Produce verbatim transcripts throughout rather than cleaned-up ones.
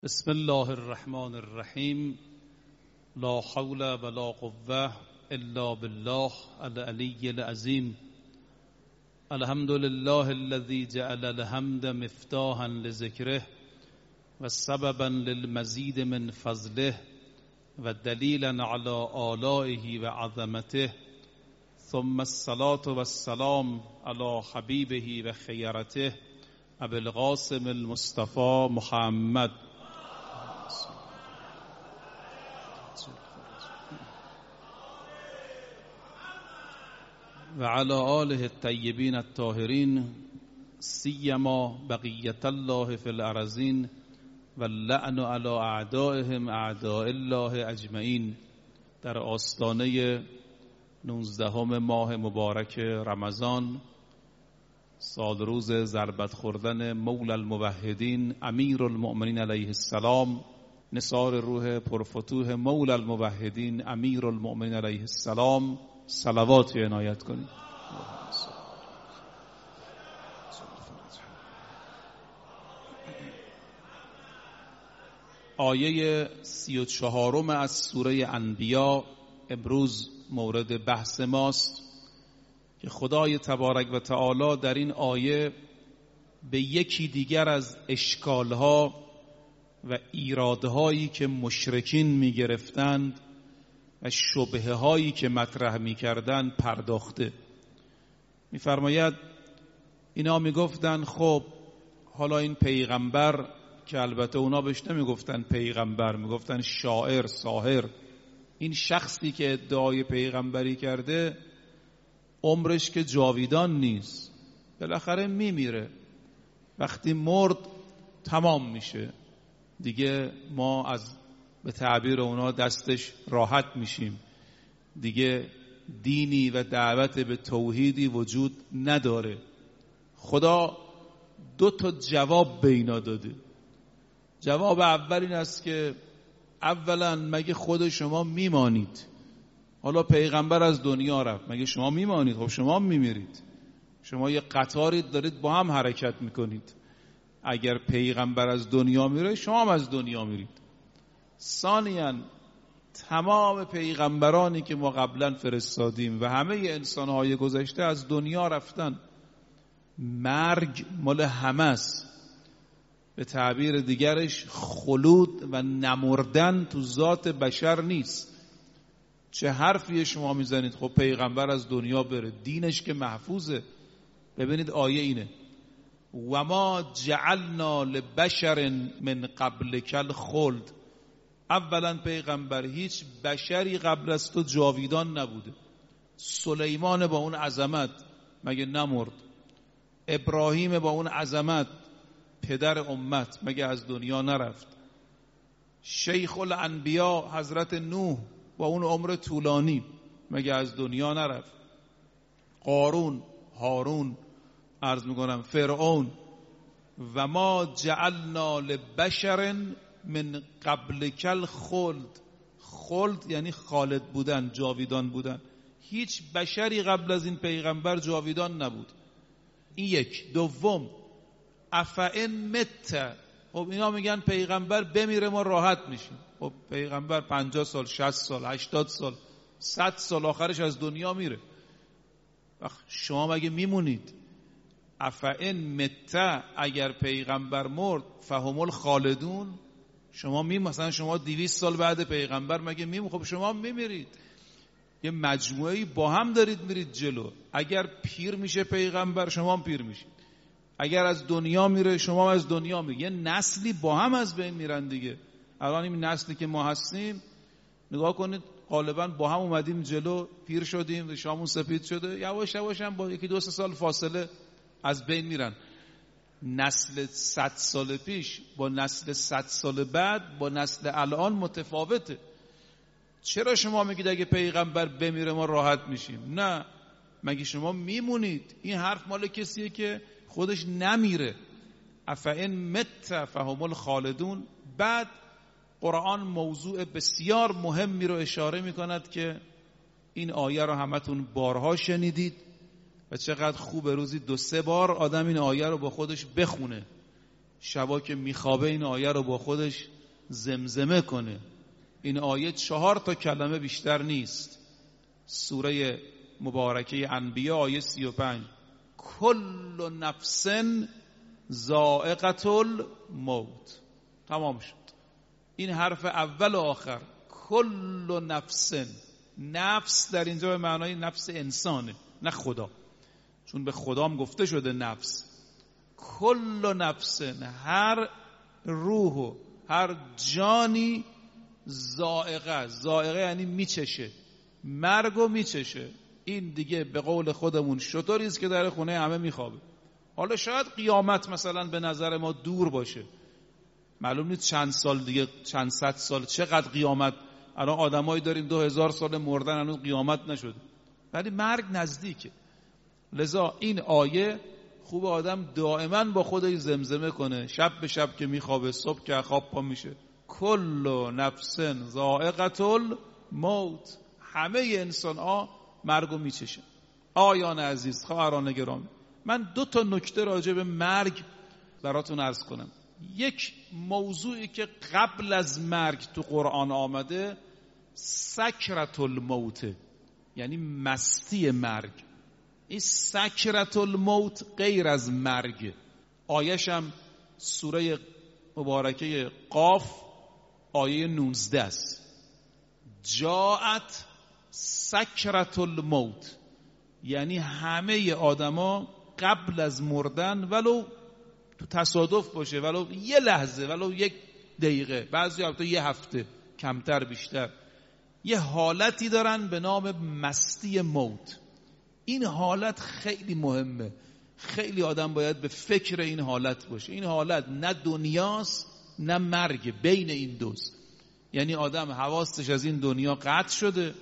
بسم الله الرحمن الرحیم. لا حول ولا قوة الا بالله العلی العظیم. الحمد لله الذي جعل الحمد مفتاحا لذکره و سببا للمزید من فضله و دلیلا على آلائه و عظمته، ثم الصلاة والسلام على حبیبه و خیرته ابی القاسم المصطفى محمد و علی آله الطیبین الطاهرین، سیما بقیت الله فی الارضین و اللعن علی اعدائهم اعداء الله اجمعین. در آستانه نوزدهم ماه مبارک رمضان، سال روز ضربت خوردن مولا الموحدین امیر المؤمنین علیه السلام، نثار روح پرفتوح مولا الموحدین امیر المؤمنین علیه السلام، صلوات عنایت کنید. آیه سی و چهارم از سوره انبیا امروز مورد بحث ماست که خدای تبارک و تعالی در این آیه به یکی دیگر از اشکالها و ایرادهایی که مشرکین می گرفتند و شبهه هایی که مطرح می کردن پرداخته. می فرماید اینا می گفتن خب حالا این پیغمبر، که البته اونا بهش نمی گفتن پیغمبر، می گفتن شاعر، ساحر، این شخصی که ادعای پیغمبری کرده عمرش که جاویدان نیست، بالاخره می میره، وقتی مرد تمام میشه دیگه، ما از به تعبیر اونا دستش راحت میشیم دیگه، دینی و دعوت به توحیدی وجود نداره. خدا دو تا جواب به اینا داده. جواب اول این است که اولا مگه خود شما میمانید؟ حالا پیغمبر از دنیا رفت، مگه شما میمانید؟ خب شما میمیرید، شما یه قطاری دارید با هم حرکت میکنید. اگر پیغمبر از دنیا میره شما هم از دنیا میرید. ثانیاً تمام پیغمبرانی که ما قبلا فرستادیم و همه انسانهای گذشته از دنیا رفتن، مرگ مال همه است. به تعبیر دیگرش خلود و نمردن تو ذات بشر نیست. چه حرفی شما میزنید؟ خب پیغمبر از دنیا بره، دینش که محفوظه. ببینید آیه اینه: و ما جعلنا لبشر من قبلک الخلد. اولا پیغمبر، هیچ بشری قبل از تو جاویدان نبوده. سلیمان با اون عظمت مگه نمرد؟ ابراهیم با اون عظمت پدر امت مگه از دنیا نرفت؟ شیخ الانبیا حضرت نوح با اون عمر طولانی مگه از دنیا نرفت؟ قارون، هارون، عرض میکنم فرعون. و ما جعلنا لبشر من قبلک الخلد. خلد یعنی خالد بودن، جاویدان بودن. هیچ بشری قبل از این پیغمبر جاویدان نبود. این یک. دوم، افئن مت. خب اینا میگن پیغمبر بمیره ما راحت میشیم. خب پیغمبر پنجاه سال، شصت سال، هشتاد سال، صد سال آخرش از دنیا میره. شما مگه میمونید؟ افئن مت، اگر پیغمبر مرد فهم الخالدون. شما می مثلا شما دویست سال بعد پیغمبر مگه میمون؟ خب شما میمیرید. یه مجموعه‌ای با هم دارید میرید جلو. اگر پیر میشه پیغمبر شما هم پیر میشید، اگر از دنیا میره شما هم از دنیا میره. یه نسلی با هم از بین میرن دیگه. الان این نسلی که ما هستیم نگاه کنید، غالبا با هم اومدیم جلو، پیر شدیم، ریشامون سفید شده، یواش یواش هم با یکی دو سه سال فاصله از بین میرن. نسل صد سال پیش با نسل صد سال بعد با نسل الان متفاوته. چرا شما میگید اگه پیغمبر بمیره ما راحت میشیم؟ نه، مگه شما میمونید؟ این حرف مال کسیه که خودش نمیره. افئن مت فهم الخالدون. بعد قرآن موضوع بسیار مهمی رو اشاره میکند که این آیه رو همتون بارها شنیدید و چقدر خوب روزی دو سه بار آدم این آیه رو با خودش بخونه. شبا که میخوابه این آیه رو با خودش زمزمه کنه. این آیه چهار تا کلمه بیشتر نیست. سوره مبارکه انبیا آیه سی و پنج. کل نفس ذائقة الموت. تمام شد. این حرف اول و آخر کل نفس، نفس در اینجا به معنای نفس انسانه نه خدا، چون به خدام گفته شده نفس. کل نفس، هر روح و هر جانی ذائقه، ذائقه یعنی میچشه، مرگو میچشه. این دیگه به قول خودمون شطوریست که در خونه همه میخوابه. حالا شاید قیامت مثلا به نظر ما دور باشه، معلوم نیست چند سال دیگه، چند صد سال، چقدر قیامت. الان آدمایی داریم دو هزار سال مردن هنوز قیامت نشده، ولی مرگ نزدیکه. لذا این آیه خوب آدم دائما با خودش زمزمه کنه، شب به شب که میخوابه، صبح که خواب پا میشه. کل نفس ذائقة الموت. همه انسان ها مرگو میچشن. آیان عزیز، خواهران گرامی، من دو تا نکته راجع به مرگ براتون عرض کنم. یک موضوعی که قبل از مرگ تو قرآن آمده سکرت الموت، یعنی مستی مرگ. این سکرت الموت غیر از مرگ. آیش هم سوره مبارکه قاف آیه نوزده است. جاءت سکرت الموت، یعنی همه آدما قبل از مردن، ولو تو تصادف باشه، ولو یه لحظه، ولو یک دقیقه، بعضی وقتا یه هفته، کمتر بیشتر، یه حالتی دارن به نام مستی موت. این حالت خیلی مهمه، خیلی آدم باید به فکر این حالت باشه. این حالت نه دنیاست نه مرگ، بین این دوست. یعنی آدم حواسش از این دنیا قطع شده،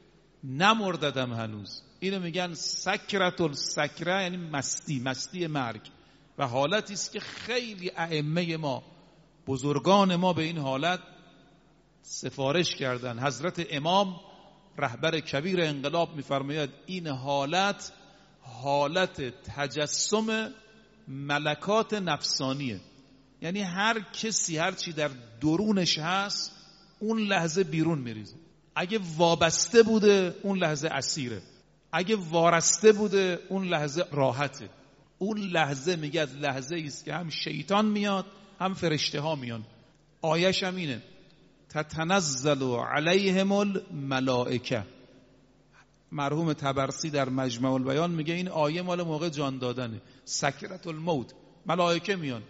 نمرددم هنوز. اینو میگن سکرت السکره، یعنی مستی، مستی مرگ. و حالتی است که خیلی ائمه ما، بزرگان ما به این حالت سفارش کردن. حضرت امام رهبر کبیر انقلاب میفرماید این حالت حالت تجسم ملکات نفسانیه، یعنی هر کسی هر چی در درونش هست اون لحظه بیرون میریزه. اگه وابسته بوده اون لحظه اسیره، اگه وارسته بوده اون لحظه راحته. اون لحظه میگه لحظه ایست که هم شیطان میاد هم فرشته ها میان. آیش هم اینه تتنزل علیهم الملائکه. مرحوم طبرسی در مجمع البیان میگه این آیه مال موقع جان دادنه. سکرت الموت، ملائکه میان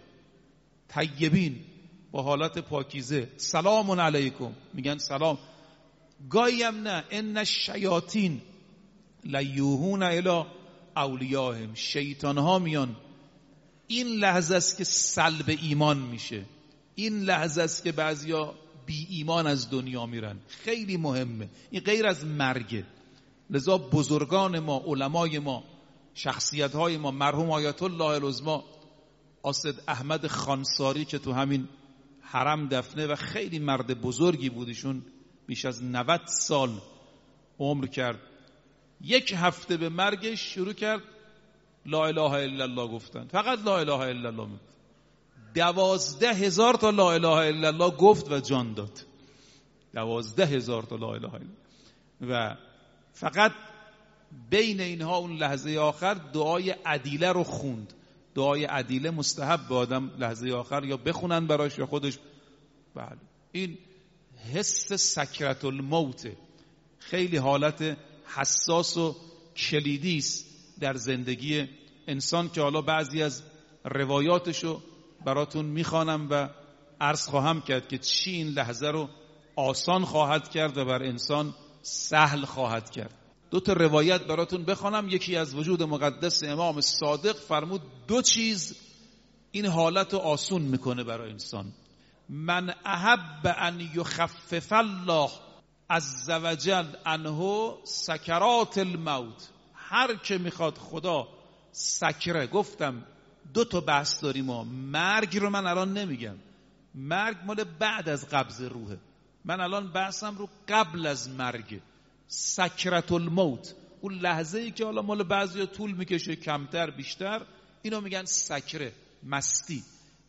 طیبین با حالت پاکیزه، سلام علیکم، میگن سلام. گاهی هم نه، ان الشیاطین لیوحون الی اولیاءهم، شیطان ها میان. این لحظه است که سلب ایمان میشه، این لحظه است که بعضیا بی ایمان از دنیا میرن. خیلی مهمه، این غیر از مرگه. لذا بزرگان ما، علمای ما، شخصیت های ما، مرحوم آیت الله العظما آسد احمد خانساری که تو همین حرم دفنه و خیلی مرد بزرگی بودیشون، بیش از نود سال عمر کرد، یک هفته به مرگش شروع کرد لا اله الا الله گفتن، فقط لا اله الا الله میگفت. دوازده هزار تا لا اله الا الله گفت و جان داد. دوازده هزار تا لا اله الا الله. و فقط بین اینها اون لحظه آخر دعای عدیله رو خوند. دعای عدیله مستحب به آدم لحظه آخر یا بخونن براش یا خودش. بله، این حس سکرت الموت خیلی حالت حساس و کلیدی است در زندگی انسان که حالا بعضی از روایاتشو براتون میخوانم و عرض خواهم کرد که چی این لحظه رو آسان خواهد کرد و بر انسان سهل خواهد کرد. دو تا روایت براتون بخوانم. یکی از وجود مقدس امام صادق فرمود دو چیز این حالت رو آسون میکنه برای انسان. من احب ان یخفف الله عز وجل عنه سکرات الموت. هر که میخواد خدا سکره، گفتم دو تا بحث داریم ما. مرگ رو من الان نمیگم، مرگ مال بعد از قبض روحه. من الان بحثم رو قبل از مرگ، سکرت الموت، اون لحظه ای که حالا مال بعضیا طول میکشه، کمتر بیشتر، اینو میگن سکره، مستی.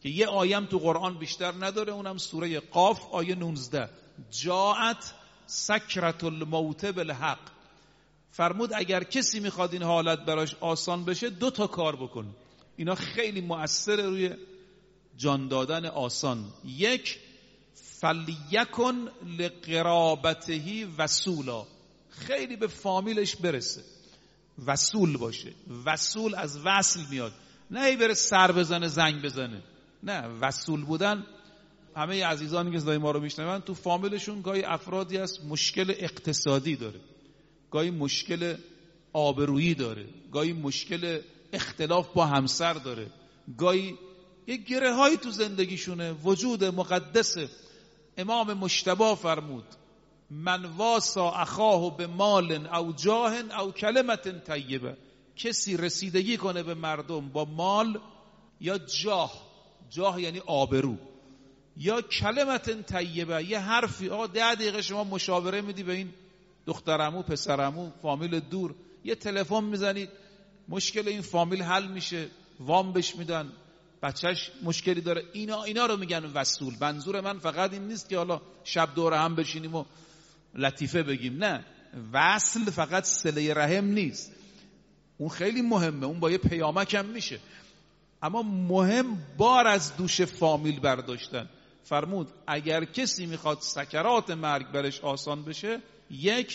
که یه آیم تو قرآن بیشتر نداره، اونم سوره قاف آیه نوزده. جاءت سکرت الموت بالحق. فرمود اگر کسی میخواد این حالت براش آسان بشه دو تا کار بکن. اینا خیلی مؤثر روی جان دادن آسان. یک، فلیکن لقرابته وصولا، خیلی به فامیلش برسه، وصول باشه. وصول از وصل میاد، نه ای بره سر بزنه زنگ بزنه، نه. وصول بودن، همه عزیزانی که صدای ما رو میشنون تو فامیلشون گاهی افرادی هست مشکل اقتصادی داره، گاهی مشکل آبرویی داره، گاهی مشکل اختلاف با همسر داره، گاهی یه گره هایی تو زندگیشونه. وجود مقدسه. امام مجتبی فرمود من واسا اخاه به مال او جاه او کلمت طیبه. کسی رسیدگی کنه به مردم با مال یا جاه، جاه یعنی آبرو، یا کلمت طیبه، یه حرفی. آقا ده دقیقه شما مشاوره میدی به این دخترعمو پسرعمو فامیل دور، یه تلفن میزنید مشکل این فامیل حل میشه، وام بهش میدن، بچهش مشکلی داره. اینا اینا رو میگن وصول. منظور من فقط این نیست که حالا شب دور هم بشینیم و لطیفه بگیم، نه. وصل فقط صله رحم نیست، اون خیلی مهمه، اون با یه پیامک هم میشه، اما مهم بار از دوش فامیل برداشتن. فرمود اگر کسی میخواد سکرات مرگ برش آسان بشه، یک،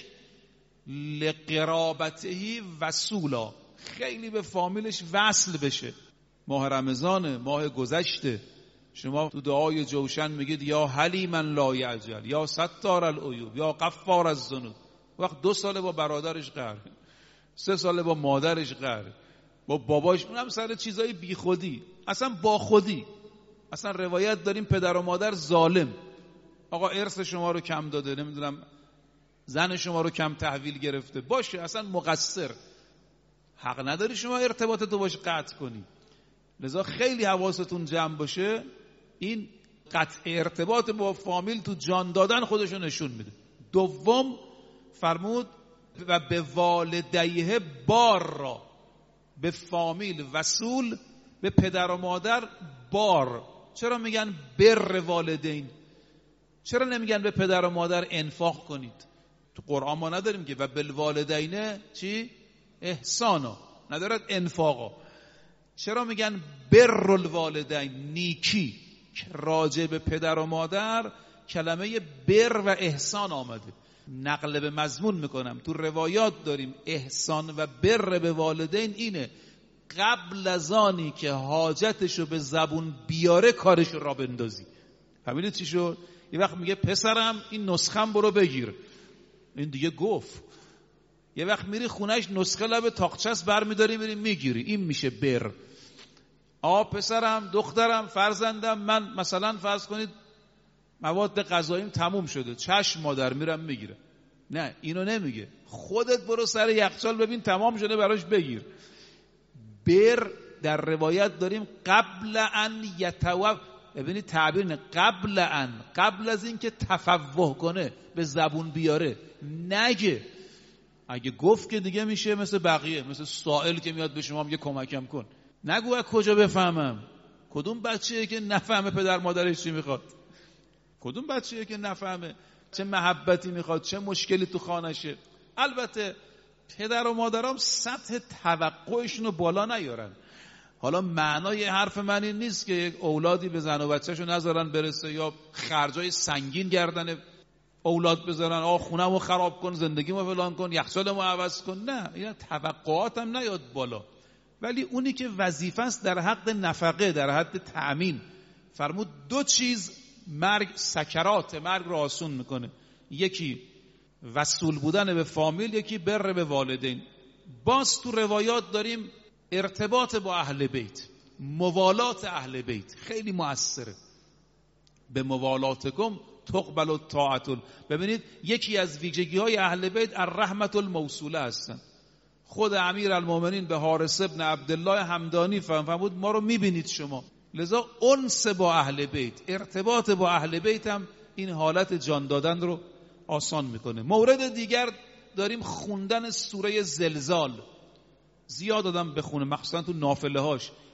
لقرابته وصولا، خیلی به فامیلش وصل بشه. ماه رمضان، ماه گذشته، شما تو دعای جوشن میگید یا حلیما لا یعجل، یا ستار العیوب، یا غفار الذنوب. وقت دو ساله با برادرش قهر، سه ساله با مادرش قهر، با باباش، اونم سر چیزای بی خودی، اصلا با خودی. اصلا روایت داریم پدر و مادر ظالم، آقا ارث شما رو کم داده، نمیدونم زن شما رو کم تحویل گرفته، باشه اصلا مقصر، حق نداری شما ارتباط تو باش قطع کنی. لذا خیلی حواستون جمع باشه. این قطع ارتباط با فامیل تو جان دادن خودشو نشون میده. دوم فرمود و به والدیه بار را، به فامیل وصول، به پدر و مادر بار. چرا میگن بر والدین؟ چرا نمیگن به پدر و مادر انفاق کنید؟ تو قرآن ما نداریم که و بالوالدین چی؟ احسانا، ندارد انفاقا. چرا میگن بر الوالدین؟ نیکی. راجع به پدر و مادر کلمه بر و احسان آمده. نقل به مضمون میکنم، تو روایات داریم احسان و بر به والدین اینه قبل از آنی که حاجتشو به زبون بیاره کارشو را بندازی. فهمیدید چی شد؟ یه وقت میگه پسرم این نسخم برو بگیر، این دیگه گفت. یه وقت میری خونهش نسخه لب تاقچه‌ست برمیداری میری میگیری، این میشه بر. آ پسرم، دخترم، فرزندم، من مثلا فرض کنید مواد غذاییم تموم شده، چشم مادر، میرم میگیرم. نه، اینو نمیگه. خودت برو سر یخچال ببین تمام شده براش بگیر. بر در روایت داریم قبل ان یتوف، ببینید تعبیر نه، قبل ان، قبل از این که تفوه کنه به زبون بیاره نگه. اگه گفت که دیگه میشه مثل بقیه، مثل سائل که میاد به شما میگه کمکم کن. نگو از کجا بفهمم؟ کدوم بچه‌ای که نفهمه پدر مادرش چی میخواد؟ کدوم بچه‌ای که نفهمه چه محبتی میخواد، چه مشکلی تو خانشه؟ البته پدر و مادرام سطح توقعشون رو بالا نیارن. حالا معنای حرف من این نیست که یک اولادی به زن و بچه‌شو نذارن برسه یا خرجای سنگین گردن اولاد بذارن، آ خونمو خراب کن، زندگیمو فلان کن، یخچالمو عوض کن. نه، اینا توقعاتم نیاد بالا. ولی اونی که وظیفه است در حد نفقه، در حد تأمین، فرمود دو چیز مرگ، سکرات مرگ رو آسون میکنه. یکی وصول بودن به فامیل، یکی بر به والدین. باز تو روایات داریم ارتباط با اهل بیت، موالات اهل بیت خیلی مؤثره. به موالاتکم تقبل الطاعت. ببینید یکی از ویژگی های اهل بیت الرحمت الموصوله هستن. خود امیر المومنین به حارث ابن عبدالله همدانی فرمود ما رو میبینید شما. لذا انس با اهل بیت، ارتباط با اهل بیت هم این حالت جان دادن رو آسان میکنه. مورد دیگر داریم خوندن سوره زلزال. زیاد آدم بخونه، مخصوصا تو نافله هاش.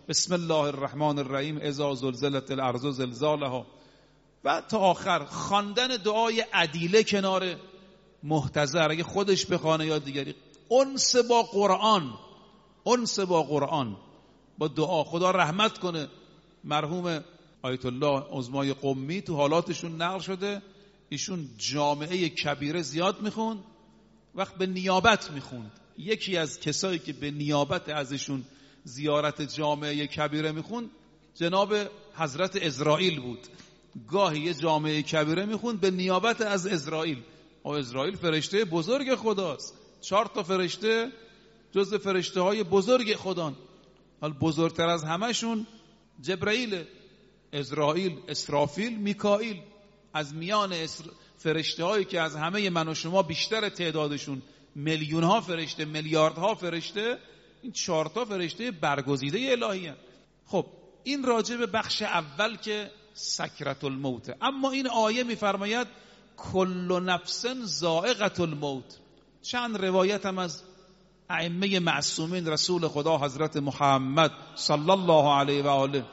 بسم الله الرحمن الرحیم اذا زلزلت الارض زلزالها و تا آخر. خواندن دعای عدیله کنار محتضر اگه خودش بخوانه یا دیگری. انس با قرآن، انس با قرآن، با دعا. خدا رحمت کنه مرحوم آیت الله عظمای قمی، تو حالاتشون نقل شده ایشون جامعه کبیره زیاد میخوند، وقت به نیابت میخوند. یکی از کسایی که به نیابت ازشون زیارت جامعه کبیره میخوند جناب حضرت اسرائیل بود. گاهی یه جامعه کبیره میخوند به نیابت از اسرائیل. و اسرائیل فرشته بزرگ خداست، چهار تا فرشته جز فرشته های بزرگ خدا. حال بزرگتر از همشون جبرائیل، اسرائیل، اسرافیل، میکائیل. از میان اسر... فرشته هایی که از همه من و شما بیشتر تعدادشون میلیون ها فرشته، میلیارد ها فرشته، این چهار تا فرشته برگزیده الهی هستند. خب این راجع به بخش اول که سکرت الموت. اما این آیه میفرماید کل نفس ذائقة الموت. چند روایت هم از ائمه معصومین رسول خدا حضرت محمد صلی الله علیه و آله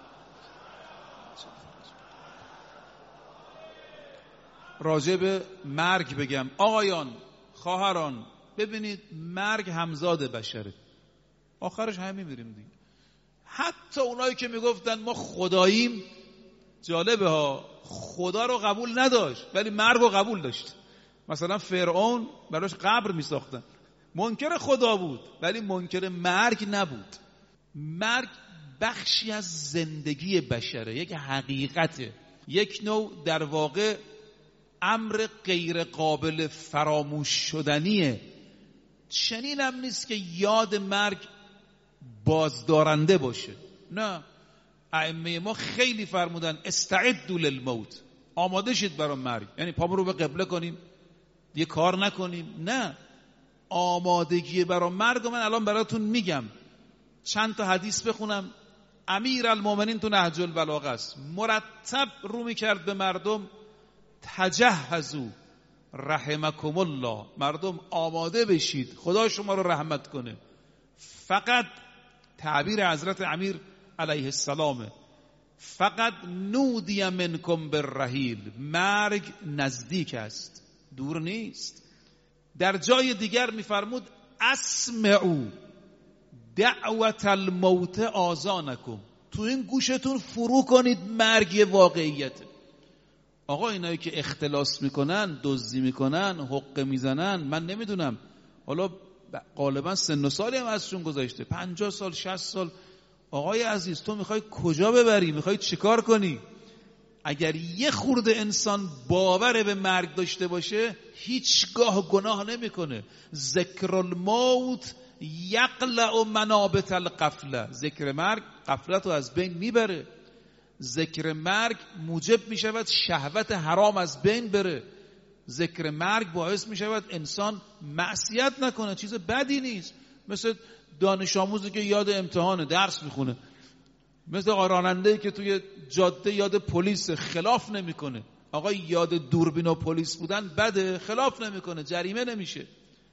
راجع به مرگ بگم. آقایان، خواهران، ببینید مرگ همزاد بشره، آخرش همین میریم دیگه. حتی اونایی که میگفتن ما خداییم، جالبه ها، خدا رو قبول نداشت ولی مرگ رو قبول داشت. مثلا فرعون براش قبر میساختن، منکر خدا بود ولی منکر مرگ نبود. مرگ بخشی از زندگی بشره، یک حقیقته، یک نوع در واقع امر غیر قابل فراموش شدنیه. چنین هم نیست که یاد مرگ بازدارنده باشه، نه. ائمه ما خیلی فرمودن استعدوا للموت، آماده شید برای مرگ. یعنی پامون رو به قبله کنیم دیگه کار نکنیم، نه. آمادگی برای مرگ من الان براتون میگم. چند تا حدیث بخونم. امیر المومنین تو نهج البلاغه است، مرتب رو میکرد به مردم تجهزوا رحمکم الله، مردم آماده بشید خدا شما رو رحمت کنه. فقط تعبیر حضرت امیر علیه السلام، فقط نودی منکم بالرحیل، مرگ نزدیک است، دور نیست. در جای دیگر میفرمود اسمعوا دعوت الموت آذانکم، تو این گوشتون فرو کنید مرگ واقعیته. آقا اینایی که اختلاس میکنن، دزدی میکنن، حقه میزنن، من نمیدونم، حالا غالبا سن و سالی هم ازشون گذاشته، پنجاه سال، شصت سال. آقای عزیز تو میخوای کجا ببری؟ میخوای چیکار کنی؟ اگر یه خورده انسان باور به مرگ داشته باشه هیچگاه گناه نمیکنه. ذکر الموت یقلع منابت الغفله، ذکر مرگ غفلت رو از بین میبره. ذکر مرگ موجب میشود شهوت حرام از بین بره. ذکر مرگ باعث میشود انسان معصیت نکنه، چیز بدی نیست. مثل دانش آموزی که یاد امتحانه درس میخونه، مثل راننده‌ای که توی جاده یاد پلیس خلاف نمیکنه. آقا یاد دوربین و پلیس بودن بده، خلاف نمیکنه، جریمه نمیشه.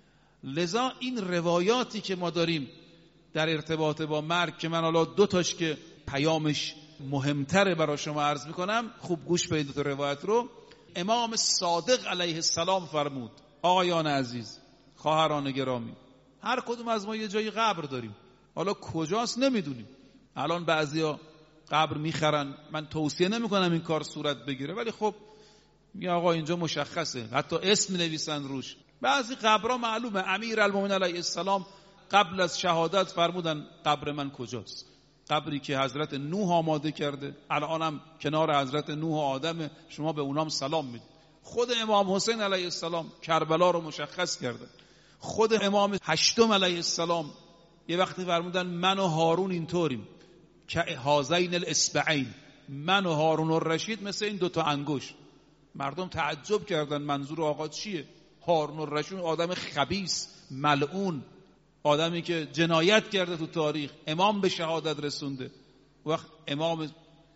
لذا این روایاتی که ما داریم در ارتباط با مرگ که من حالا دو تاش که پیامش مهمتره برای شما عرض میکنم، خوب گوش بدید تو روایت رو. امام صادق علیه السلام فرمود آقایان عزیز، خواهران گرامی، هر کدوم از ما یه جایی قبر داریم، حالا کجاست نمیدونیم. الان بعضیا قبر میخرن، من توصیه نمیکنم این کار صورت بگیره، ولی خب میگه آقا اینجا مشخصه، حتی اسم نویسن روش. بعضی قبرها معلومه. امیر المومنین علیه السلام قبل از شهادت فرمودن قبر من کجاست؟ قبری که حضرت نوح آماده کرده، الانم کنار حضرت نوح و آدم، شما به اونام سلام میدید. خود امام حسین علیه السلام کربلا رو مشخص کرده. خود امام هشتم علیه السلام یه وقتی فرمودن من و هارون اینطوریم که هازین الاصبعین، من و هارون الرشید مثل این دوتا انگشت. مردم تعجب کردن منظور آقا چیه؟ هارون الرشید آدم خبیث، ملعون، آدمی که جنایت کرده تو تاریخ، امام به شهادت رسونده. وقت امام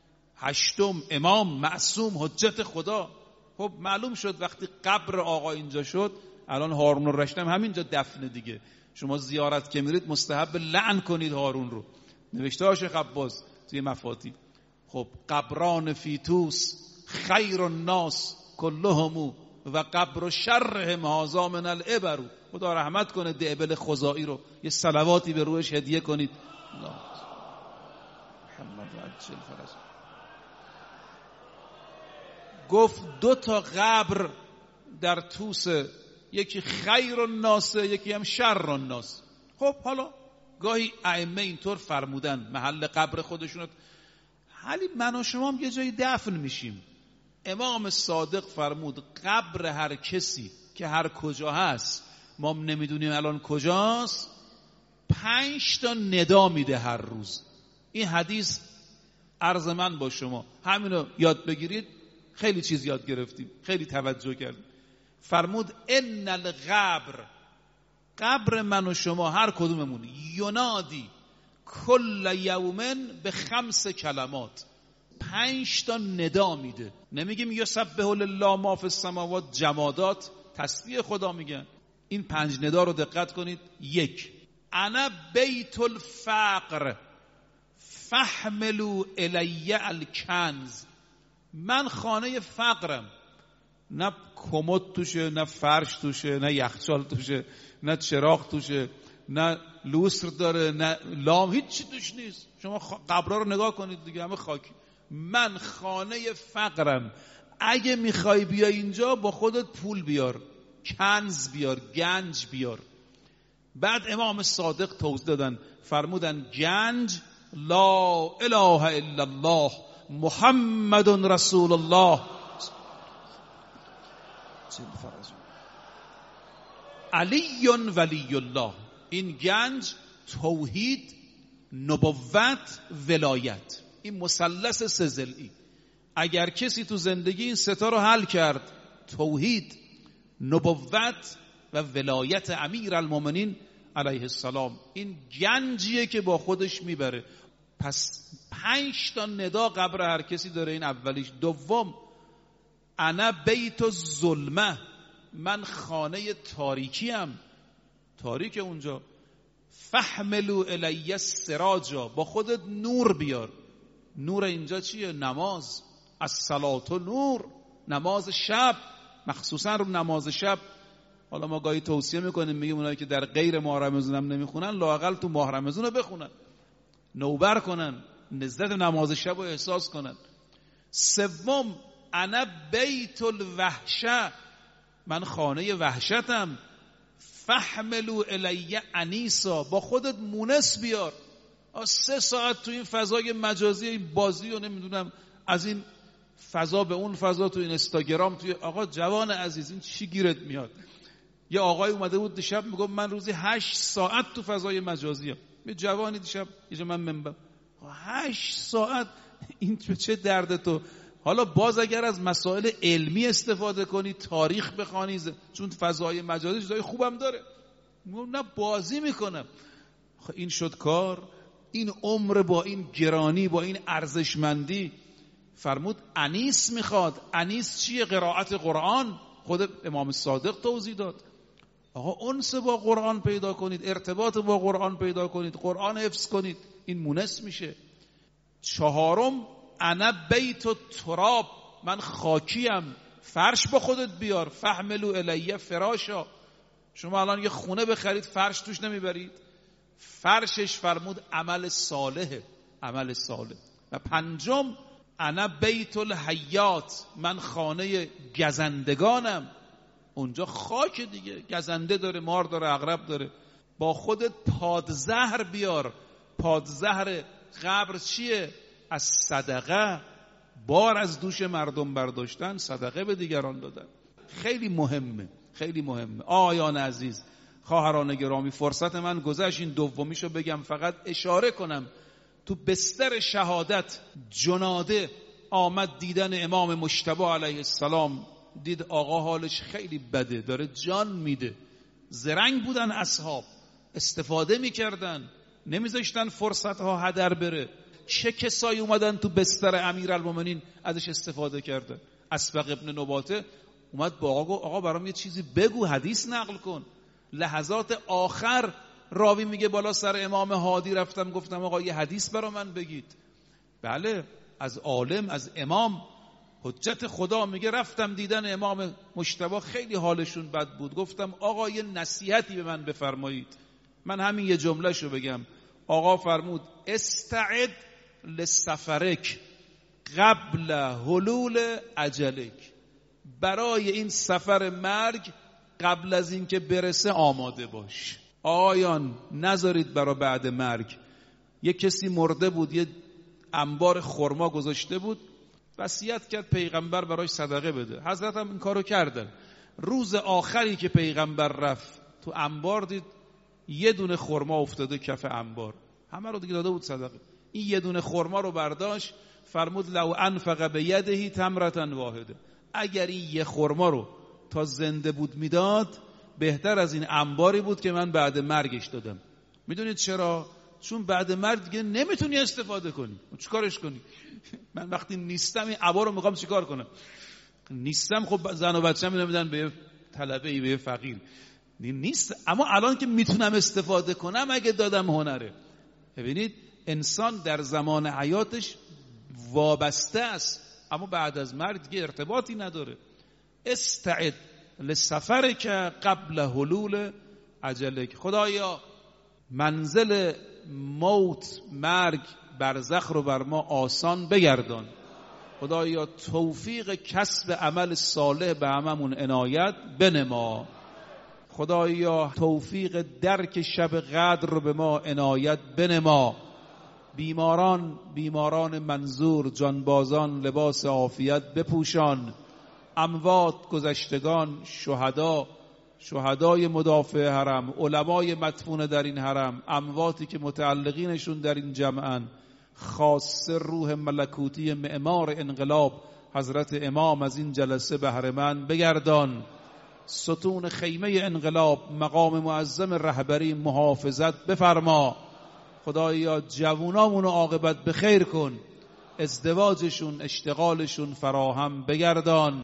هشتم، امام معصوم، حجت خدا. خب معلوم شد وقتی قبر آقا اینجا شد، الان هارون الرشید هم همینجا دفنه دیگه. شما زیارت که میرید مستحب لعن کنید هارون رو. نوشته ها شیخ عباس توی مفاتیح. خب قبران فی توس خیر الناس کلهم و قبر شرهم هذا من العبر. خدا رحمت کنه دعبل خزاعی رو یه صلواتی به روش هدیه کنید. الله محمد عجل فرج. گفت دو تا قبر در توس، یکی خیر الناس یکی هم شر الناس. خب حالا گاهی ائمه اینطور فرمودن محل قبر خودشون، ولی من و شما هم یه جایی دفن میشیم. امام صادق فرمود قبر هر کسی که هر کجا هست ما نمیدونیم الان کجاست، پنج تا ندا میده هر روز. این حدیث عرض من با شما همینو یاد بگیرید، خیلی چیز یاد گرفتیم، خیلی توجه کردیم. فرمود ان القبر، قبر من و شما هر کدوممون، ینادی کل یومن به خمس کلمات، پنج تا ندا میده. نمیگیم یسبح لله ما فی السماوات، جمادات تسبیح خدا میگن. این پنج ندا رو دقت کنید. یک، انا بیت الفقر فحملوا الی الکنز، من خانه فقرم، نه کمد توشه، نه فرش توشه، نه یخچال توشه، نه چراغ توشه، نه لوستر داره، نه لام، هیچ چی توش نیست. شما قبرها رو نگاه کنید دیگه، همه خاکی. من خانه فقرم، اگه میخوای بیا اینجا با خودت پول بیار، کنز بیار، گنج بیار. بعد امام صادق توضیح دادن، فرمودن گنج لا اله الا الله محمد رسول الله علی ولی الله. این گنج توحید، نبوت، ولایت، این مثلث سه ضلعی. اگر کسی تو زندگی این سه تا رو حل کرد، توحید، نبوت و ولایت امیرالمومنین علیه السلام، این گنجیه که با خودش میبره. پس پنج تا ندا قبر هر کسی داره. این اولیش. دوم، انا بیت الظلمه، من خانه تاریکیم، تاریک اونجا. فحملوا الی السراجا، با خودت نور بیار. نور اینجا چیه؟ نماز. الصلاة نور، نماز شب، مخصوصا رو نماز شب. حالا ما گاهی توصیه میکنیم، میگیم اونایی که در غیر ماه رمضان هم نمیخونن، لااقل تو ماه رمضان رو بخونن، نوبر کنن، لذت نماز شب رو احساس کنن. سوم، انا بیت الوحشه، من خانه وحشتم. فحملوا الی انیسا، با خودت مونس بیار. سه ساعت تو این فضای مجازی، این بازی و نمیدونم از این فضا به اون فضا، تو این اینستاگرام، توی آقا جوان عزیز این چی گیرت میاد؟ یه آقای اومده بود دیشب میگفت من روزی هشت ساعت تو فضای مجازی ام. یه جوانی دیشب یه من منبر هشت ساعت، این چه درد تو؟ حالا باز اگر از مسائل علمی استفاده کنی، تاریخ بخوانی، چون فضای مجازی چیزای خوبم داره، نه بازی میکنم. این شد کار؟ این عمر با این گرانی، با این ارزشمندی؟ فرمود انیس میخواد. انیس چیه؟ قرائت قرآن. خود امام صادق توضیح داد. آقا انس با قرآن پیدا کنید، ارتباط با قرآن پیدا کنید، قرآن حفظ کنید، این مونس میشه. چهارم، انا بیت التراب، من خاکیم، فرش با خودت بیار. فحملوا الی فراشا، شما الان یه خونه بخرید فرش توش نمیبرید؟ فرشش فرمود عمل صالحه، عمل صالح. و پنجم، انا بیت الحیات، من خانه گزندگانم. اونجا خاک دیگه، گزنده داره، مار داره، عقرب داره. با خودت پادزهر بیار. پادزهر قبر چیه؟ از صدقه، بار از دوش مردم برداشتن، صدقه به دیگران دادن. خیلی مهمه، خیلی مهمه. آیان عزیز، خواهران گرامی، فرصت من گذشت این دومیشو بگم، فقط اشاره کنم. تو بستر شهادت جناده آمد دیدن امام مجتبی علیه السلام، دید آقا حالش خیلی بده، داره جان میده. زرنگ بودن اصحاب، استفاده میکردن، نمیذاشتن فرصت ها هدر بره. چه کسایی اومدن تو بستر امیرالمومنین ازش استفاده کردن؟ اسبق ابن نباته اومد با آقا، آقا برام یه چیزی بگو، حدیث نقل کن. لحظات آخر راوی میگه بالا سر امام هادی رفتم گفتم آقا یه حدیث برا من بگید. بله، از عالم، از امام، حجت خدا میگه رفتم دیدن امام مجتبی خیلی حالشون بد بود، گفتم آقا یه نصیحتی به من بفرمایید. من همین یه جمله شو بگم. آقا فرمود استعد لسفرک قبل حلول اجلک، برای این سفر مرگ قبل از این که برسه آماده باش. آقایان نذارید برای بعد مرگ. یه کسی مرده بود، یه انبار خرما گذاشته بود، وصیت کرد پیغمبر براش صدقه بده. حضرت هم این کارو کردن. روز آخری که پیغمبر رفت تو انبار دید یه دونه خرما افتاده کف انبار، همه رو دیگه داده بود صدقه. این یه دونه خرما رو برداشت، فرمود لو انفق بیده تمرة واحده، اگر این یه خرما رو تا زنده بود میداد بهتر از این انباری بود که من بعد مرگش دادم. میدونید چرا؟ چون بعد مرگ دیگه نمیتونی استفاده کنی. چیکارش کنی؟ من وقتی نیستم این عبا رو میخوام چیکار کنم؟ نیستم، خب زن و بچه‌م نمیدن به طلبه‌ای، به فقیر. نیست، اما الان که میتونم استفاده کنم اگه دادم هنره. ببینید انسان در زمان حیاتش وابسته است، اما بعد از مرگ دیگه ارتباطی نداره. استعد لسفرک قبل حلول اجلک. خدایا منزل موت، مرگ، برزخ رو بر ما آسان بگردان. خدایا توفیق کسب عمل صالح به هممون عنایت بنما. خدایا توفیق درک شب قدر رو به ما عنایت بنما. بیماران بیماران منظور، جانبازان لباس عافیت بپوشان. اموات گذشتگان، شهدا، شهدای مدافع حرم، علمای مدفون در این حرم، امواتی که متعلقینشون در این جمعن، خاص روح ملکوتی معمار انقلاب حضرت امام از این جلسه بهره مند بگردان. ستون خیمه انقلاب مقام معظم رهبری محافظت بفرما. خدایا جوانامونو عاقبت بخیر کن، ازدواجشون، اشتغالشون فراهم بگردان.